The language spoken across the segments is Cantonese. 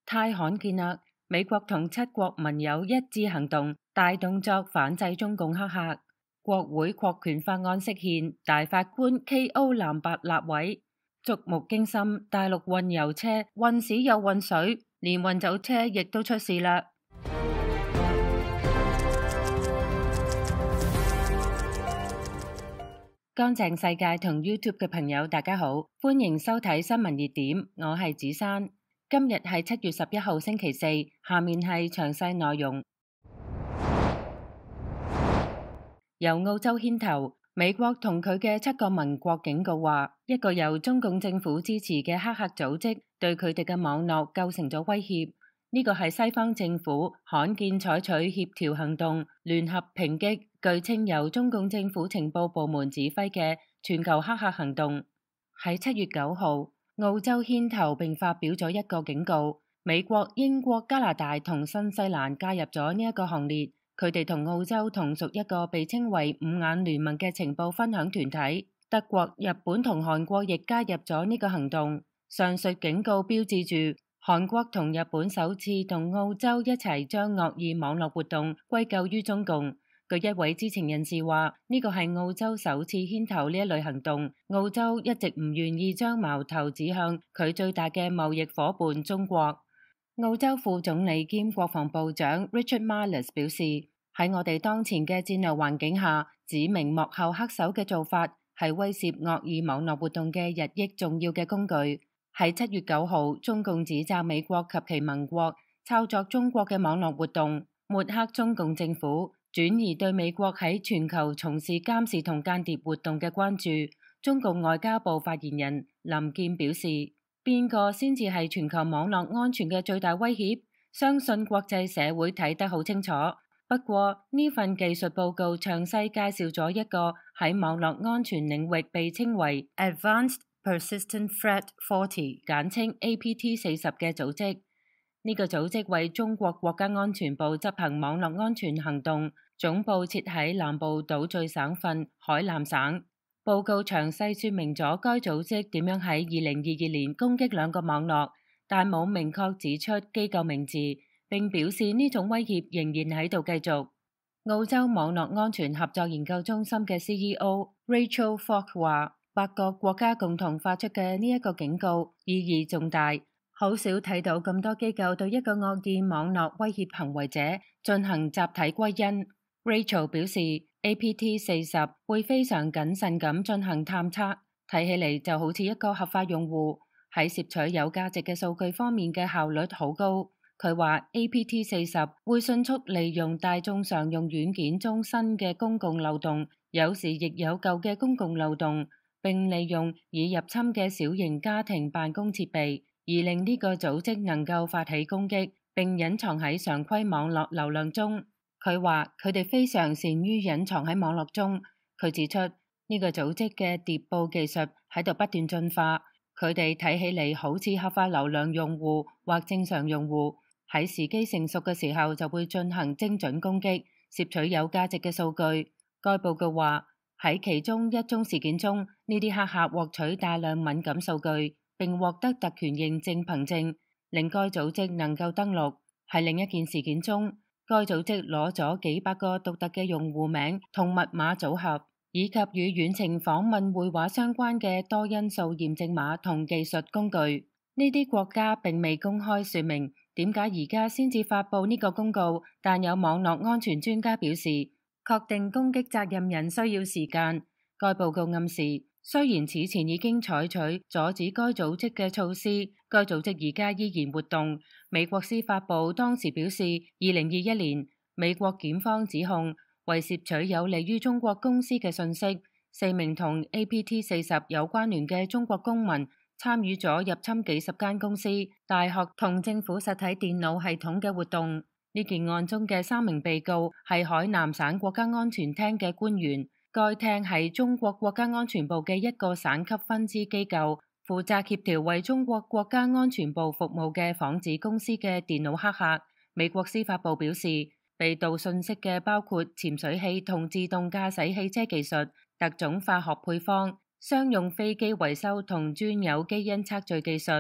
太罕見啦！美國同7國盟友一致行動，大動作反制中共黑客。國會擴權法案釋憲，大法官 K.O. 藍白立委。觸目驚心，大陸運油車運屎又運水，連運酒車亦都出事啦！乾淨世界同 YouTube 嘅朋友大家好，歡迎收睇新聞熱點，我係子珊。今日係7月11號星期四，下面係詳細內容。由澳洲牽頭，美國同佢嘅7個盟國警告話，一個由中共政府支持嘅黑客組織對佢哋嘅網絡構成咗威脅。呢個係西方政府罕見採取協調行動，聯合抨擊據稱由中共政府情報部門指揮嘅全球黑客行動。喺7月9號，澳洲牽頭並發表咗一個警告，美國、英國、加拿大同新西蘭加入咗呢一個行列。佢哋同澳洲同屬一個被稱為五眼聯盟嘅情報分享團體。德國、日本同韓國亦加入咗呢個行動。上述警告標誌住韓國同日本首次同澳洲一齊將惡意網絡活動歸咎於中共。據一位知情人士話，呢個係澳洲首次牽頭呢一類行動。澳洲一直唔願意將矛頭指向佢最大嘅貿易夥伴中國。澳洲副總理兼國防部長 Richard Marles 表示，喺我哋當前嘅戰略環境下，指明幕後黑手嘅做法係威懾惡意網絡活動嘅日益重要嘅工具。喺7月9號，中共指責美國及其盟國操作中國嘅網絡活動，抹黑中共政府，轉移對美國喺全球從事監視同間諜活動嘅關注。中共外交部發言人林健表示，邊個先至係全球網絡安全嘅最大威脅？相信國際社會睇得好清楚。不過呢份技術報告詳細介紹咗一個喺網絡安全領域被稱為 Advanced Persistent Threat 40，簡稱 APT40 嘅組織。呢個組織為中國國家安全部執行網絡安全行動，總部設喺南部島嶼省份海南省。報告詳細說明咗該組織點樣喺2022年攻擊2個網絡，但冇明確指出機構名字，並表示呢種威脅仍然喺度繼續。澳洲網絡安全合作研究中心嘅 CEO Rachel Falk 話，8個國家共同發出嘅呢一個警告意義重大。好少睇到咁多機構對一個惡意網絡威脅行為者進行集體歸因。Rachel 表示 ，APT40 會非常謹慎咁進行探測，睇起嚟就好似一個合法用戶，喺攝取有價值嘅數據方面嘅效率好高。佢話 APT40 會迅速利用大眾常用軟件中新嘅公共漏洞，有時亦有舊嘅公共漏洞，並利用已入侵嘅小型家庭辦公設備，而令呢個組織能夠發起攻擊，並隱藏喺常規網絡流量中。佢話佢哋非常善於隱藏喺網絡中。佢指出呢個組織嘅諜報技術喺度不斷進化，佢哋睇起嚟好似合法流量用戶或正常用戶，喺時機成熟嘅時候就會進行精準攻擊，攝取有價值嘅數據。該報告話喺其中一宗事件中，呢啲黑客獲取大量敏感數據，並獲得特權認證憑證，令該組織能夠登錄。喺另一件事件中，該組織攞咗幾百個獨特嘅用戶名同密碼組合，以及與遠程訪問會話相關嘅多因素驗證碼同技術工具。呢啲國家並未公開說明點解而家先至發佈呢個公告，但有網絡安全專家表示，確定攻擊責任人需要時間。該報告暗示，雖然此前已經採取阻止該組織嘅措施，該組織而家依然活動。美國司法部當時表示，2021年美國檢方指控為攝取有利於中國公司嘅信息，4名同 APT40 有關聯嘅中國公民參與咗入侵幾十間公司、大學同政府實體電腦系統嘅活動。呢件案中嘅3名被告係海南省國家安全廳嘅官員，該廳係中國國家安全部嘅一個省級分支機構，負責協調為中國國家安全部服務嘅仿子公司嘅電腦黑客。美國司法部表示，被盜信息嘅包括潛水器同自動駕駛汽車技術、特種化學配方、商用飛機維修同專有基因測序技術、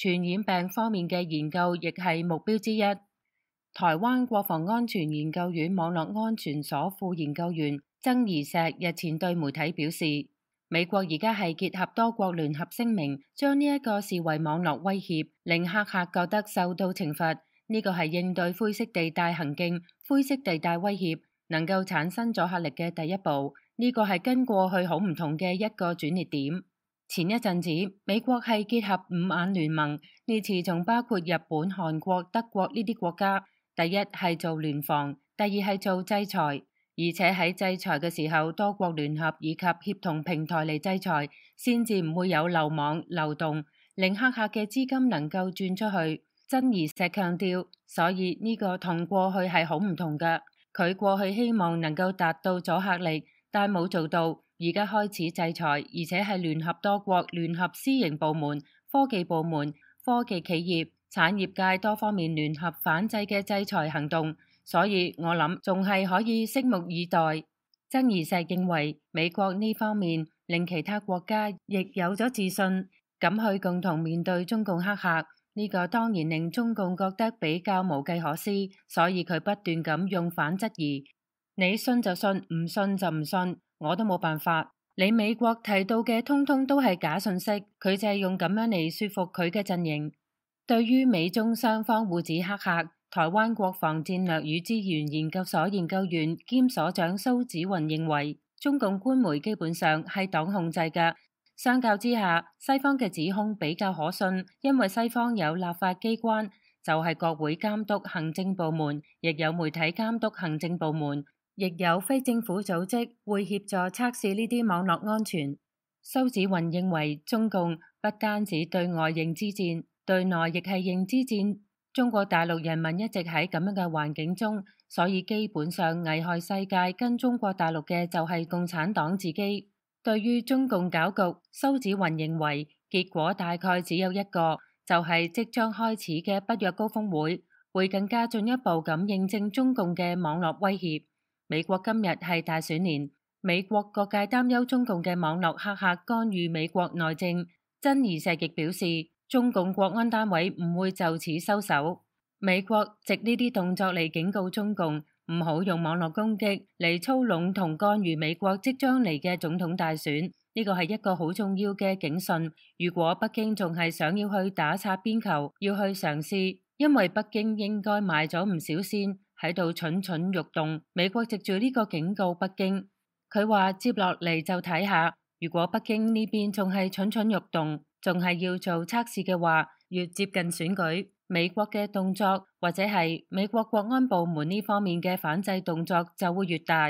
傳染病方面嘅研究亦係目標之一。台灣國防安全研究院網絡安全所副研究員曾怡碩日前對媒體表示，美國而家係結合多國聯合聲明，將呢一個視為網絡威脅，令黑客覺得受到懲罰。呢個係應對灰色地帶行徑、灰色地帶威脅能夠產生阻嚇力嘅第一步。呢個係跟過去好唔同嘅一個轉捩點。前一陣子，美國係結合五眼聯盟，呢次仲包括日本、韓國、德國呢啲國家。第一係做聯防，第二係做制裁，而且喺制裁嘅時候，多國聯合以及協同平台嚟制裁，先至唔會有漏網漏洞，令黑客嘅資金能夠轉出去。曾怡碩強調，所以呢個同過去係好唔同㗎。佢過去希望能夠達到阻嚇力，但冇做到，而家開始制裁，而且係聯合多國、聯合私營部門、科技部門、科技企業、產業界多方面聯合反制嘅制裁行動，所以我諗仲係可以拭目以待。曾怡碩認為，美國呢方面令其他國家亦有咗自信，咁去共同面對中共黑客。呢個當然令中共覺得比較無計可施，所以佢不斷咁用反質疑。你信就信，唔信就唔信，我都冇辦法。你美國提到嘅通通都係假信息，佢就係用咁樣嚟說服佢嘅陣營。對於美中雙方互指黑客，台灣國防戰略與資源研究所研究員兼所長蘇紫雲認為，中共官媒基本上係黨控制嘅。相較之下，西方嘅指控比較可信，因為西方有立法機關，就係國會監督行政部門，亦有媒體監督行政部門，亦有非政府組織會協助測試呢啲網絡安全。蘇紫雲認為，中共不單止對外認知戰，對內亦係認知戰。中國大陸人民一直喺咁樣嘅環境中，所以基本上危害世界跟中國大陸嘅就係共產黨自己。對於中共搞局，蘇紫雲認為結果大概只有一個，就係即將開始嘅北約高峰會，會更加進一步咁認證中共嘅網絡威脅。美國今日係大選年，美國各界擔憂中共嘅網絡黑客干預美國內政。曾怡碩亦表示，中共國安單位唔會就此收手。美國藉呢啲動作嚟警告中共，唔好用網絡攻擊嚟操弄同干預美國即將嚟嘅總統大選。呢個係一個好重要嘅警訊。如果北京仲係想要去打擦邊球，要去嘗試，因為北京應該埋咗唔少線喺度蠢蠢欲動。美國藉住呢個警告北京，佢話接落嚟就睇下，如果北京呢邊仲係蠢蠢欲動，仲係要做測試嘅話，越接近選舉，美國嘅動作或者係美國國安部門呢方面嘅反制動作就會越大。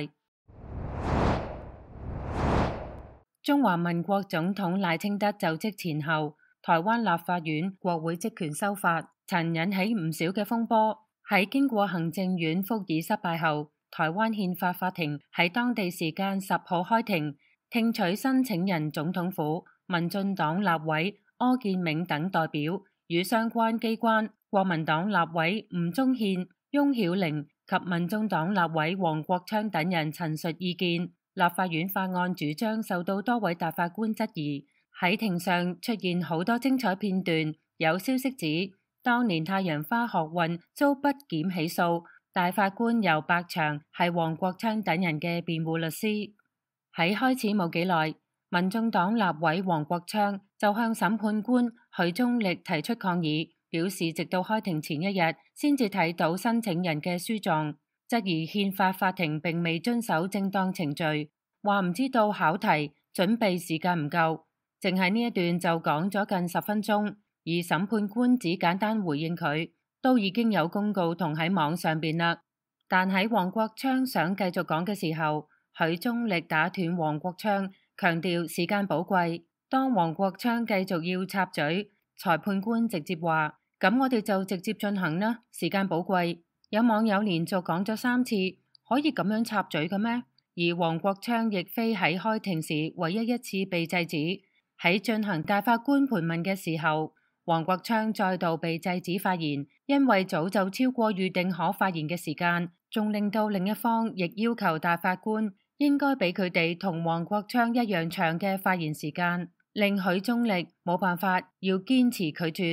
中華民國總統賴清德就職前後，台灣立法院國會職權修法，曾引起唔少嘅風波。喺經過行政院復議失敗後，台灣憲法法庭喺當地時間10號開庭，聽取申請人總統府、民進黨立委柯建銘等代表與相關機關、國民黨立委吳宗憲、翁曉玲及民眾黨立委黃國昌等人陳述意見。立法院法案主張受到多位大法官質疑，喺庭上出現好多精彩片段。有消息指，當年太陽花學運遭不檢起訴，大法官游伯祥係黃國昌等人嘅辯護律師。喺開始冇幾耐，民眾黨立委黃國昌就向審判官許宗力提出抗議，表示直到開庭前一日先至睇到申請人嘅書狀，質疑憲法法庭並未遵守正當程序，話唔知道考題，準備時間唔夠，淨係呢一段就講咗近10分鐘，而審判官只簡單回應佢，都已經有公告同喺網上邊啦。但喺黃國昌想繼續講嘅時候，許宗力打斷黃國昌，強調時間寶貴。當黃國昌繼續要插嘴，裁判官直接話：咁我哋就直接進行啦，時間寶貴。有網友連續講咗3次，可以咁樣插嘴嘅咩？而黃國昌亦非喺開庭時唯一一次被制止。喺進行大法官盤問嘅時候，黃國昌再度被制止發言，因為早就超過預定可發言嘅時間，仲令到另一方亦要求大法官應該俾佢哋同黃國昌一樣長嘅發言時間，令許宗力冇辦法要堅持拒絕。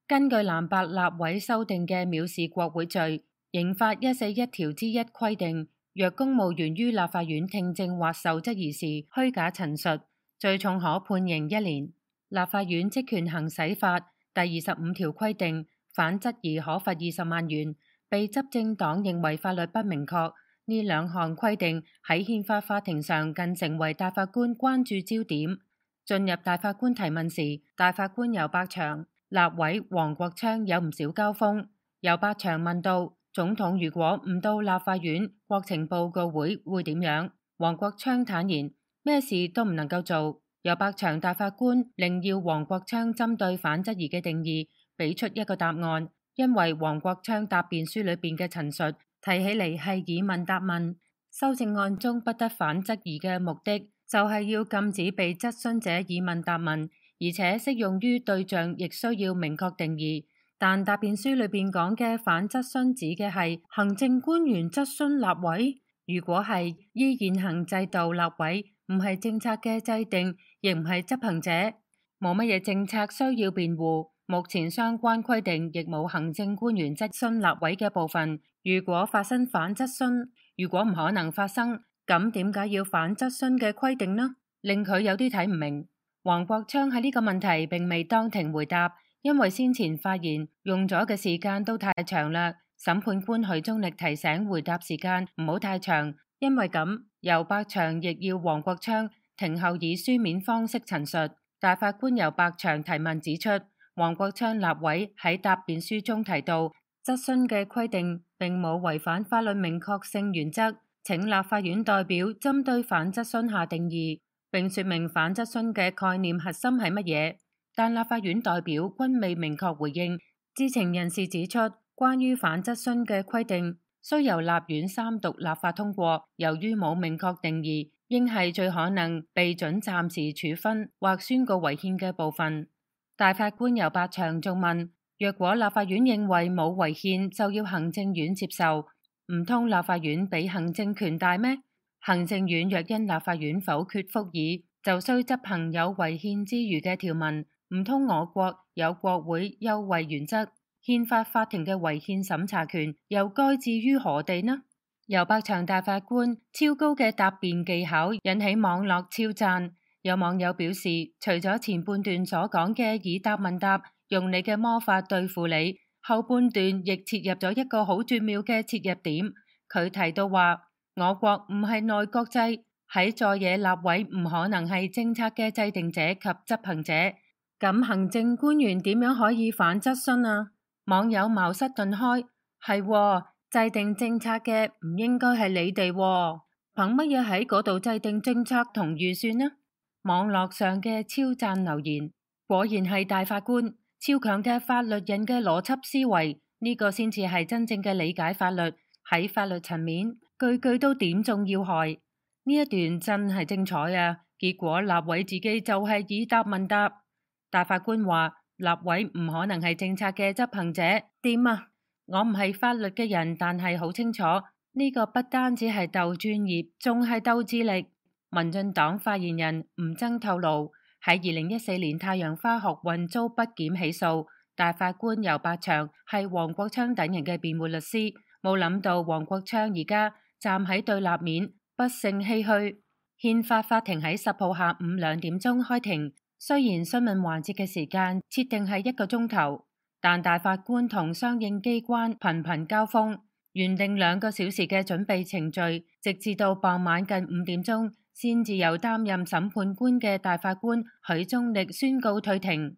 根據藍白立委修訂嘅藐視國會罪，刑法141條之一規定，若公務員於立法院聽證或受質疑時虛假陳述，最重可判刑1年。立法院職權行使法第25條規定，反質疑可罰20萬元。被執政黨認為法律不明確，呢兩項規定喺憲法法庭上更成為大法官關注焦點。進入大法官提問時，大法官游伯祥、立委黃國昌有唔少交鋒。游伯祥問到：總統如果唔到立法院國情報告會點樣？黃國昌坦言咩事都唔能夠做。游伯祥大法官另要黃國昌針對反質疑嘅定義俾出一個答案，因為黃國昌答辯書裏邊嘅陳述提起嚟係以問答問。修正案中不得反質疑嘅目的就係要禁止被質詢者以問答問，而且適用於對象亦需要明確定義。但答辯書裏邊講嘅反質詢指嘅係行政官員質詢立委，如果係依現行制度立委，唔係政策嘅制定，亦唔係執行者，冇乜嘢政策需要辯護。目前相關規定亦冇行政官員質詢立委嘅部分。如果發生反質詢，如果唔可能發生，咁點解要反質詢嘅規定呢？令佢有啲睇唔明。黃國昌喺呢個問題並未當庭回答，因為先前發言用咗嘅時間都太長啦。審判官許宗力提醒回答時間唔好太長，因為咁游伯祥亦要黃國昌庭後以書面方式陳述。大法官游伯祥提問指出，黃國昌立委喺答辯書中提到質詢嘅規定並冇違反法律明確性原則，請立法院代表針對反質詢下定義，並說明反質詢嘅概念核心係乜嘢。但立法院代表均未明確回應。知情人士指出，關於反質詢嘅規定需由立院3讀立法通過，由於冇明確定義，應係最可能被准暫時處分或宣告違憲嘅部分。大法官游伯祥仲問：若果立法院認為冇違憲，就要行政院接受，唔通立法院比行政權大咩？行政院若因立法院否決復議，就需執行有違憲之餘嘅條文，唔通我國有國會優惠原則，憲法法庭嘅違憲審查權又該置於何地呢？游伯祥大法官超高嘅答辯技巧引起網絡超讚。有網友表示，除咗前半段所講嘅以答問答，用你嘅魔法對付你，後半段亦切入咗一個好絕妙嘅切入點。佢提到話，我國唔係內閣制，喺在野立委唔可能係政策嘅制定者及執行者，咁行政官員點樣可以反質詢啊？網友茅塞頓開，係制定政策嘅唔應該係你哋，憑乜嘢喺嗰度制定政策同預算呢？網絡上嘅超讚留言，果然係大法官超強嘅法律人嘅邏輯思維，呢個先至係真正嘅理解法律。喺法律層面，句句都點中要害。呢一段真係精彩啊！結果立委自己就係以答問答。大法官話立委唔可能係政策嘅執行者，點啊？我唔係法律嘅人，但係好清楚呢個不單止係鬥專業，仲係鬥智力。民進黨發言人吳崢透露，喺2014年太陽花學運遭不檢起訴，大法官游伯祥係黃國昌等人嘅辯護律師，冇諗到黃國昌而家站喺對立面，不勝唏噓。憲法法庭喺10號下午2點鐘開庭，雖然詢問環節嘅時間設定係1個鐘頭，但大法官同相應機關頻頻交鋒，原定2個小時嘅準備程序，直至到傍晚近5點鐘，先至由擔任審判官嘅大法官許宗力宣告退庭。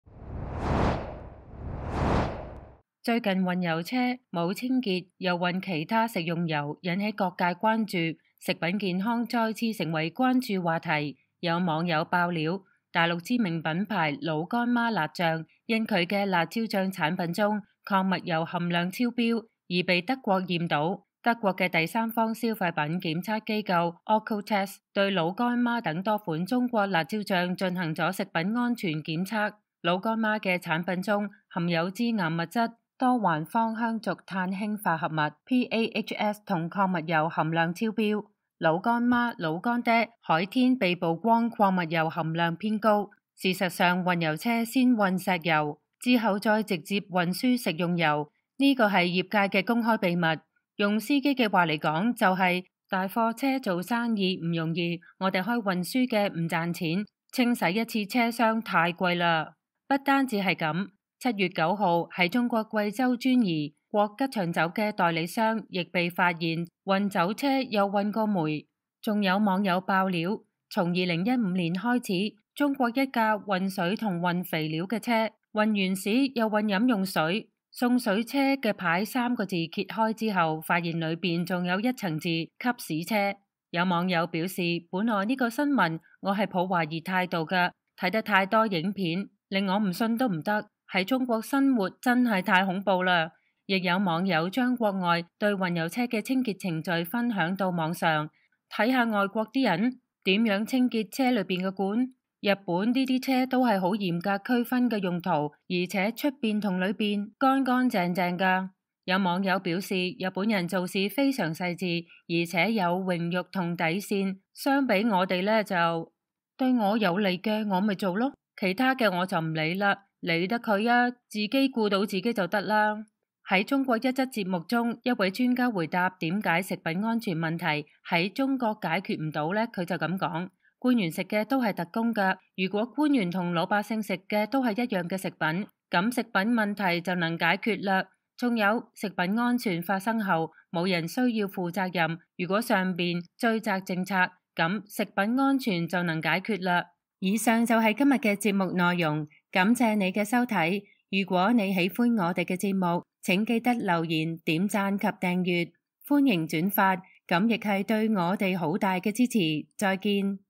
最近運油車冇清潔又運其他食用油，引起各界關注，食品健康再次成為關注話題。有網友爆料，大陸知名品牌老乾媽辣醬因佢嘅辣椒醬產品中礦物油含量超標，而被德國驗到。德國嘅第三方消費品檢測機構 Ökotest 對老乾媽等多款中國辣椒醬進行咗食品安全檢測。老乾媽嘅產品中含有致癌物質多環芳香族碳氫化合物 PAHs 同礦物油含量超標。老乾媽、老乾爹、海天被曝光礦物油含量偏高。事實上，運油車先運石油， 之後再直接運輸食用油。呢個係業界嘅公開秘密。用司機嘅話嚟講，就係大貨車做生意唔容易，我哋開運輸嘅唔賺錢，清洗一次車廂太貴啦。不單止係咁，7月9號喺中國貴州遵義國吉祥酒嘅代理商亦被發現運酒車又運過煤。仲有網友爆料，從2015年開始，中國一架運水同運肥料嘅車，運完屎又運飲用水，送水車嘅牌3個字揭開之後，發現裏邊仲有一層字吸屎車。有網友表示，本來呢個新聞我係抱懷疑態度㗎，睇得太多影片，令我唔信都唔得。喺中國生活真係太恐怖啦！亦有網友將國外對運油車嘅清潔程序分享到網上，睇下外國啲人點樣清潔車裏邊嘅管。日本呢啲車都係好嚴格區分嘅用途，而且出邊同裏邊乾乾淨淨㗎。有網友表示，日本人做事非常細緻，而且有榮辱同底線。相比我哋呢，就對我有利嘅我咪做咯，其他嘅我就唔理啦，理得佢啊，自己顧到自己就得啦。喺中國一則節目中，一位專家回答點解食品安全問題喺中國解決唔到呢？佢就咁講：官員食嘅都係特供㗎，如果官員同老百姓食嘅都係一樣嘅食品，咁食品問題就能解決啦。仲有食品安全發生後，冇人需要負責任，如果上邊追責政策，咁食品安全就能解決啦。以上就係今日嘅節目內容，感謝你嘅收睇。如果你喜歡我哋嘅節目，請記得留言、點讚及訂閱，歡迎轉發，咁亦係對我哋好大嘅支持。再見。